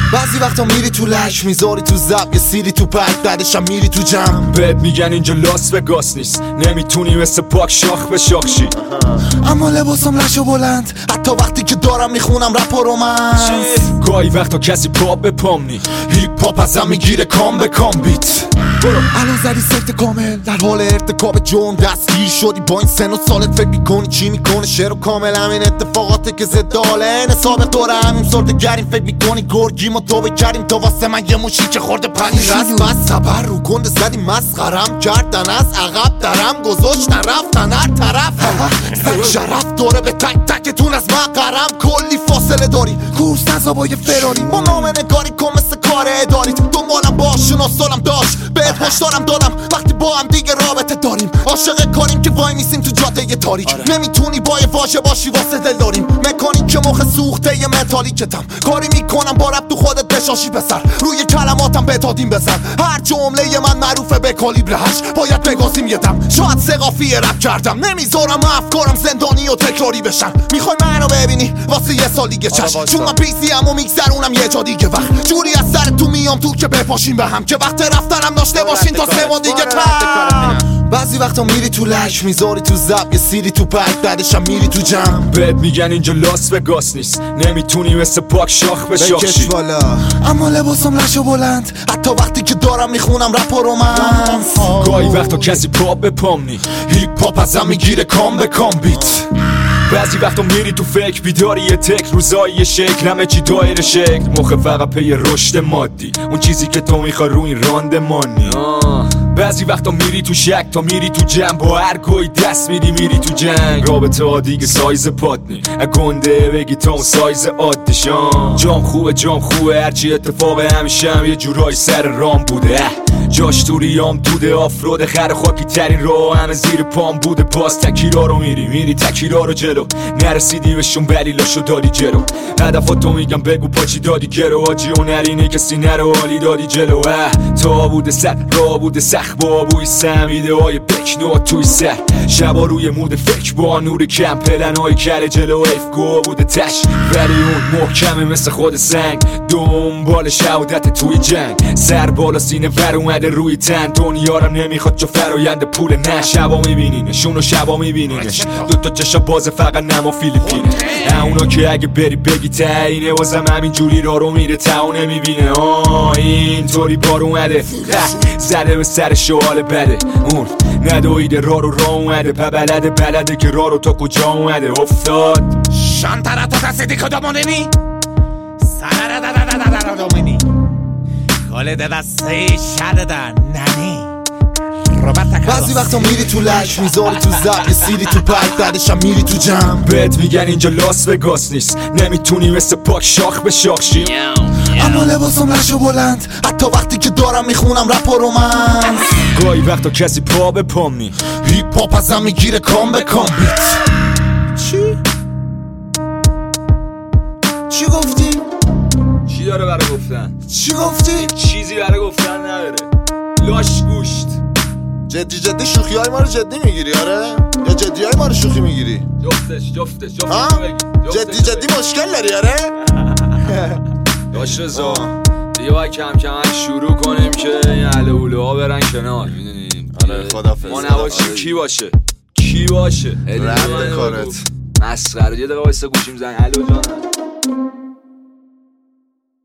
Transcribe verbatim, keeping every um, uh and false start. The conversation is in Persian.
بعضی وقتا میری تو لک میذاری تو زب یه سیری تو پک بعدشم میری تو جمع بهت میگن اینجا لاس وگاس نیست نمیتونی مثل پاک شاخ به شاخشی اما لباسم لشو بلند حتی وقتی که دارم میخونم رپ و رومنس گاهی وقتا کسی پا به پام نی هیپ هاپ ازم میگیره کام به کام بیت برو الان زدی سفت کامل در حال ارتکاب جرم دستگیر شدی با این سن و سالت فکر میکنی چی میکنه شعر و کامل همین اتفاقاته که زد حاله سابق دوره همین سرده گریم فکر میکنی گرگیم و توبه کردیم تو واسه من یه موشی که خورده پنی رست بس خبر رو گنده زدی مسخرم کردن از عقب درم گذاشتن رفتن هر طرف زن شرف دوره به تک تکتون از مقرم کلی فاصله داری کورس نزا با یه فراری با نامه نگاری کن مثل کار اداری دنبالم باش شناسالم داشت بهت هشدارم دادم وقتی با هم دیگه رابطه داریم عاشق کاریم که وای میسیم تو جاده یه تاریک آره. نمیتونی با یه واژه باشی واسه دل داریم مکانیک که مخ سوخته یه متالیکتم کاری میکنم با رب تو خودت بشاشی بسر روی کلماتم بتادیم بزن هر جمله من معروفه به کالیبر هشت باید بگازیم یه دم شاید سقافی رپ کردم نمیذارم افکارم زندانی و تکراری بشن میخوای منو ببینی واسه یه سال دیگه چشم چون من پیسی ام و میگذرونم یه جا دیگه وقت جوری از سر تو میام تو که بپاشیم به هم که وقت رفتنم داشته باشین تا سه دیگه کم بعضی وقتا میری تو لک میذاری تو زب یه سیری تو پک بعدشم میری تو جمع بهت میگن اینجا لاس وگاس نیست نمیتونی مثل پاک شاخ به شاخشی اما لباسم لشو بلند حتی وقتی که دارم میخونم رپ و رومنس گاهی وقتا کسی پا به پام نی هیپ هاپ ازم میگیره کام به کام بیت بعضی وقتا میری تو فکر بیداری یه تک روزایی یه شکل همه چی دایر شکل مخه فقط پی رشد مادی اون چیزی که تو میخوای روی این راندمانی بعضی وقتا میری تو شک تا میری تو جمع با هر گوی دست میری میری تو جنگ رابطه ها دیگه سایز پات نی گنده بگی تا اون سایز عادیشان جام خوبه جام خوبه هرچی اتفاق همیشه هم یه جورای سر رام بوده جاش تو ریام دوده آفرود خر خاکی ترین رو همه زیر پام بوده باز تکیرا رو میری میری تکیرا رو جلو نرسیدی بهشون بلیلاشو دادی جلو هدفاتو میگم بگو پاچی دادی گرو آجی و نرینه کسی نرو حالی دادی جلو تا بوده سر را بوده سخ با بوی سمیده های بکنو توی سر شبا روی مود فکر با نور کم پلن های کل جلو ایف گو بوده تش ولی اون محکمه مثل خود سنگ دنبال شهادت توی جنگ سر بالا سینه ور اومده روی تن دنیارم نمیخواد جو فراینده پول نه شبا میبینینشون و شبا میبینینش دوتا چشا باز فقط نما فیلیپینه اونا که اگه بری بگی تاینه واسم همین جوری را رو میره تا نمیبینه آه اینطوری بار اومده زده به سر شوال بده اون ندویده را رو را اومده پا بلده بلده که را رو تا کجا اومده افتاد شانترا تو کسی کدامونی سنرا دا دا دا دا دا دومینی کاله دا دسته شده دا ننی بعضی وقتا میری تو لک میذاری تو زب یه سیری تو پک بعدشم میری تو جمع بهت میگن اینجا لاس وگاس نیست نمیتونی مثل پاک شاخ به شاخشی اما لباسم لشو بلند حتی وقتی که دارم میخونم رپ و رومنس گاهی وقتا کسی پا به پام نی هیپ هاپ ازم میگیره کام به کام بیت چی؟ چی گفتی؟ چی داره برای گفتن؟ چی گفتی؟ چیزی برای گفتن نداره لاش گوشت جدی جدی شوخی های ما رو جدی میگیری آره؟ یا جدی های ما رو شوخی میگیری؟ جفتش جفتش جفتش بگی جدی جدی مشکل داری آره؟ داش رزا دیگه باید کم کم شروع کنیم که این اهل اوله ها برن کنار میدونیم آره خدافظ ما نباشیم کی باشه کی باشه رد کارت مسخره یه دقیقه وایسا گوشیم زنگ الو جانم